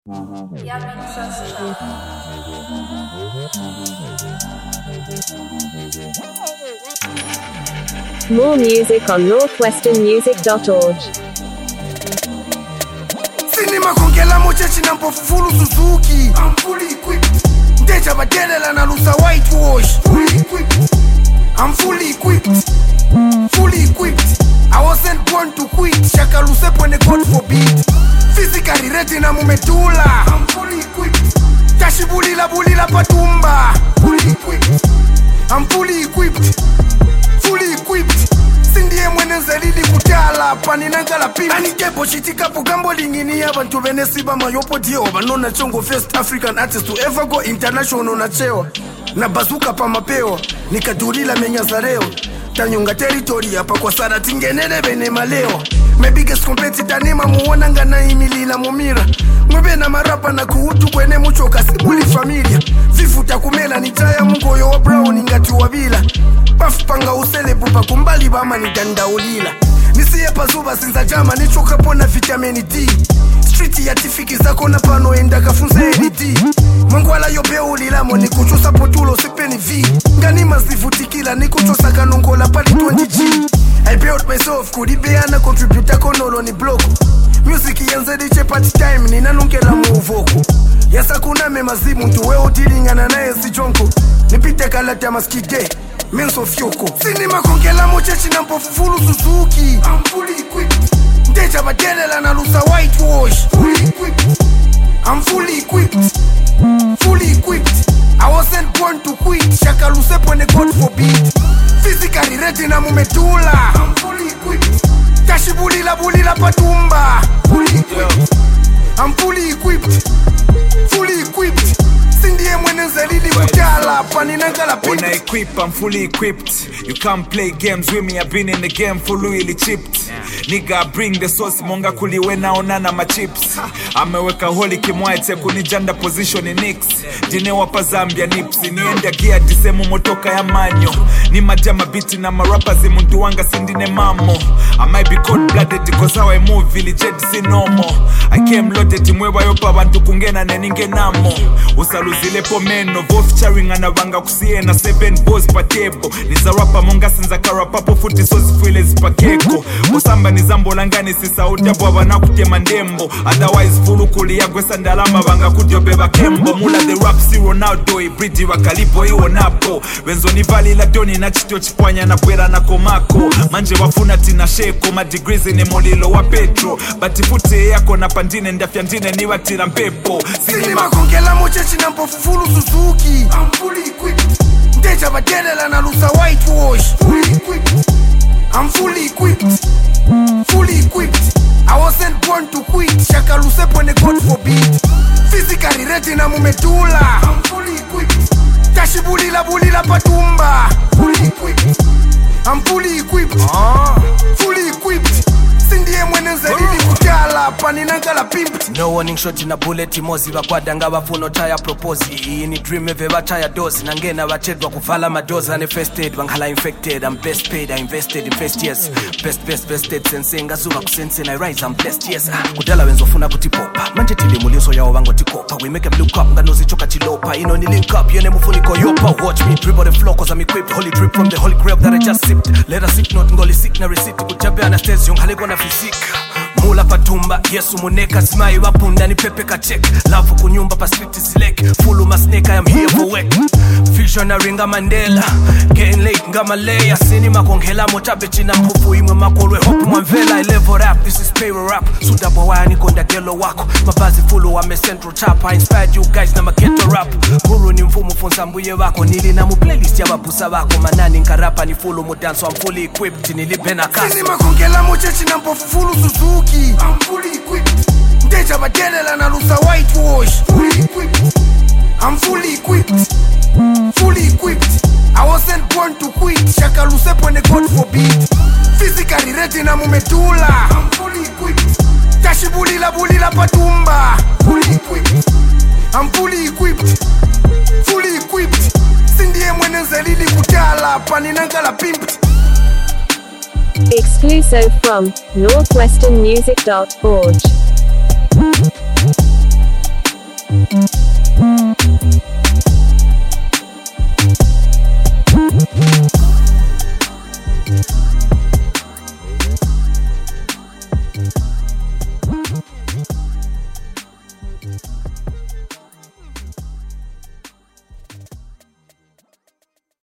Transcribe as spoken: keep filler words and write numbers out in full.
More music on northwestern music dot org. Sinima kongela mochechi na mpofulu Suzuki. I'm fully equipped. Ndeja badelela na lusa whitewash. Fully equipped. I'm fully equipped. Fully equipped. I wasn't born to quit. Shaka luse when God forbid. Physically ready na mumetula. I'm fully equipped. Tashi bulila bulila patumba. Fully equipped. I'm fully equipped. Fully equipped. Sindiye mwene zelili kutala paninangala pimpi anikepo shitika pugambo lingini abantu benesiba mayopo dio banona chongo first African artist to ever go international na chewa na bazuka pa mapeo nikadurila menya zareo tanyunga territory hapa kwa sara tingenele bene maleo my biggest competitor nima muonanga na imilila mumira mwebe na marapa na kuhutu kwene muchoka sibuli familia vifuta kumela ni taya mungoyo wa brown ingati wabila Paf panga uselebu pa kumbali bama ni danda ulila Nisiye pazuba sinza jama ni choka pona vitamini D Street ya tifiki zako na pano enda kafunza L D Mangwala yobe ulila mo ni kuchosa potulo sipeni V Ngani mazivutikila ni kuchosa kanongola pali twenty G I built myself kudibeana contributor konolo ni bloko Music yenze diche party time ni nanunkela muuvoko Yasa kuna me mazimu mtu weo dilingana nae si jonko Nipite kalata maskide Menso fyoko Sinima kongela mochechi na mpofulu Suzuki. I'm fully equipped. Ndeja badelela na lusa whitewash. Fully equipped. I'm fully equipped. Fully equipped. I wasn't born to quit. Shaka luse when God forbid. Physically ready na mumetula. I'm fully equipped. Tashi bulila bulila patumba. Fully equipped. I'm fully equipped. Fully equipped. Sindiye mwene zelili kutala paninangala pimpi. When I equip, I'm fully equipped. You can't play games with me, I've been in the game fully chipped. Nigga, bring the sauce, monga kuli wena onana ma chips. Ameweka holi kimwaite kunijanda position in Nix. Jine wapa Zambia nips, nienda gia disemu motoka ya manyo. Ni majama biti na marapa zimundu wanga sindine mamo. I might be cold blooded because how I move village si normal. I came loaded mwewa yopa bantu kungena neninge namo. Usaluzile pomeno, both charing anawanga kusie na seven boys pa table. Niza rapa monga sinza karapapo futi sosi feelings pa keko. Musamba nizambo langani sisa utabwa wana kutema ndembo. Otherwise fulu kuli ya gwesa ndalama wanga kudio beba kembo. Mula the rap si Ronaldo, ibridi wakalipo iwo napo. Wenzo ni vali la doni na chitio chipwanya na kwera na komako. Manje wafuna tina sheko, ma degrees ni molilo wa petro. Batifute yako na pandine ndafya ndine ni watira mpepo. Sinima kongela mochechi na mpofulu Suzuki. I'm fully equipped. Ndeja badelela na lusa whitewash. Fully equipped. I'm fully equipped. Fully equipped. I wasn't born to quit. Shaka luse when God forbid. Physically ready na mumetula. I'm fully equipped. Tashi bulila bulila patumba. Fully equipped. I'm fully equipped. Ah. Fully equipped. Sindiye mwene zelili kutala paninangala pimpi. No warning shot in a bullet mozi bakwadanga bafuno taya propose. Ini dream eve bataya dozi nangena batedwa kuvala madoza manifested banghala infected. I'm best paid, I invested in first years. Best best bested sense ngazuba kusense I rise I'm blessed yes. Kudala wenzo funa kutipopa. Manje tile muliso yao bango tikopa. We make a blue cup nganozi choka chilopa. Ino ni link up yene mufuniko yopa. Watch me drip on the floor cause I'm equipped. Holy drip from the holy grape that I just sipped. Let us sip not ngoli sick na receipt. Kuchabe anesthesia yung haliko na physique. Mula patumba, yesu muneka smai wapunda ni pepe ka check. Love kunyumba pa street select. Fulu masneka I am here for work. Visionary nga Mandela. Getting late nga Malaya. Cinema kongela motabe china mpufu imwe makolwe hopu mwamvela. I level rap, this is payroll rap. Suda bwawani konda gelo wako. Mabazi fulu wame central trap. I inspired you guys na maketo rap. Guru ni mfumu funza mbuye wako. Nili na mu playlist ya wabusa wako. Manani nkarapa ni fulu mu dance. I'm fully equipped nilibe na kasi. Cinema kongela mochechi na mpofulu Suzuki. I'm fully equipped. Ndeja badelela na lusa whitewash. Fully equipped. I'm fully equipped. Fully equipped. I wasn't born to quit. Shaka luse when God forbid. Physically ready na mumetula. I'm fully equipped. Tashi bulila bulila patumba. Fully equipped. I'm fully equipped. Fully equipped. Sindiye mwene zelili kutala paninangala pimpi. Exclusive from northwestern music dot org.